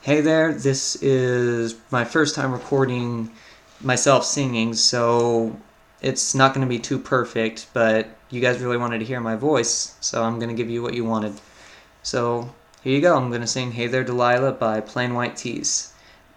Hey there, this is my first time recording myself singing, so it's not going to be too perfect, but you guys really wanted to hear my voice, so I'm going to give you what you wanted. So here you go, I'm going to sing Hey There Delilah by Plain White T's.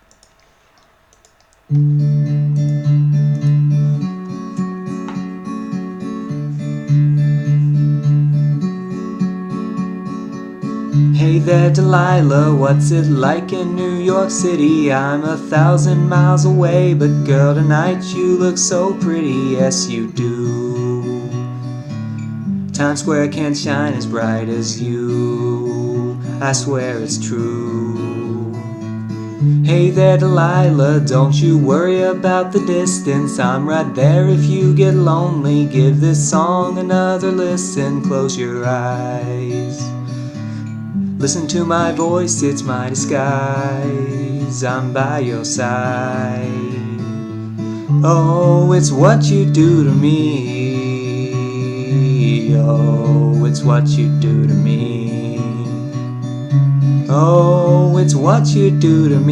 Hey there Delilah, what's it like in New York City? I'm 1,000 miles away, but girl, tonight you look so pretty, yes you do. Times Square can't shine as bright as you, I swear it's true. Hey there Delilah, don't you worry about the distance, I'm right there if you get lonely. Give this song another listen, close your eyes. Listen to my voice, it's my disguise, I'm by your side. Oh, it's what you do to me. Oh, it's what you do to me. Oh, it's what you do to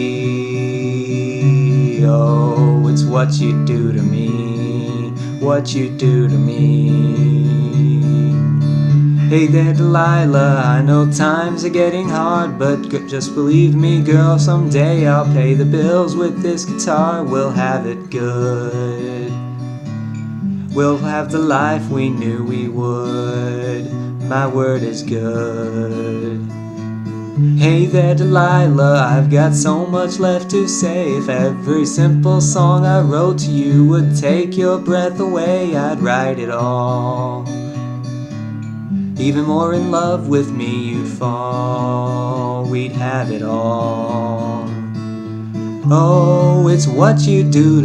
me. Oh, it's what you do to me. What you do to me. Hey there Delilah, I know times are getting hard, but just believe me girl, someday I'll pay the bills with this guitar. We'll have it good, we'll have the life we knew we would, my word is good. Hey there Delilah, I've got so much left to say. If every simple song I wrote to you would take your breath away, I'd write it all. Even more in love with me you'd fall, we'd have it all. Oh, it's what you do to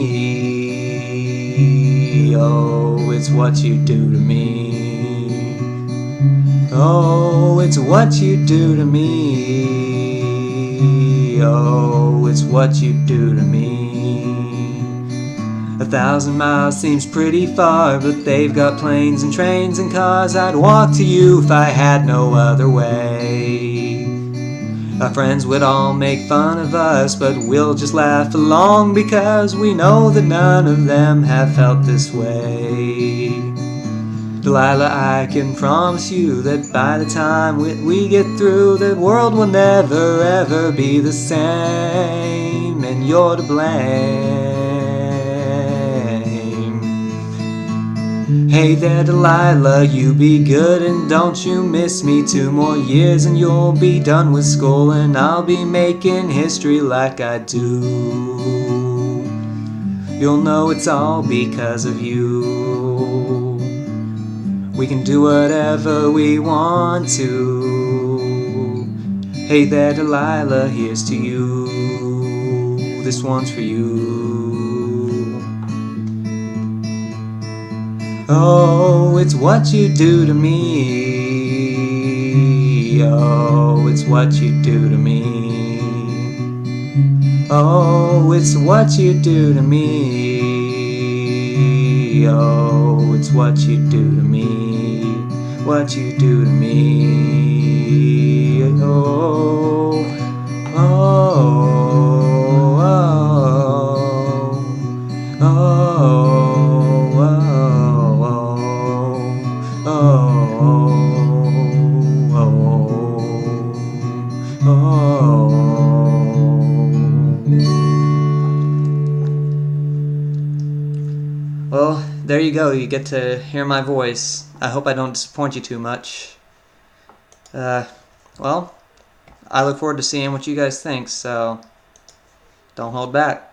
me. Oh, it's what you do to me. Oh, it's what you do to me. Oh, it's what you do to me. 1,000 miles seems pretty far, but they've got planes and trains and cars. I'd walk to you if I had no other way. Our friends would all make fun of us, but we'll just laugh along, because we know that none of them have felt this way. Delilah, I can promise you that by the time we get through, the world will never ever be the same, and you're to blame. Hey there Delilah, you be good and don't you miss me. 2 more years and you'll be done with school, and I'll be making history like I do. You'll know it's all because of you. We can do whatever we want to. Hey there Delilah, here's to you. This one's for you. Oh, it's what you do to me. Oh, it's what you do to me. Oh, it's what you do to me. Oh, it's what you do to me. What you do to me. Oh, oh, oh, oh. Well, there you go. You get to hear my voice. I hope I don't disappoint you too much. Well, I look forward to seeing what you guys think, so don't hold back.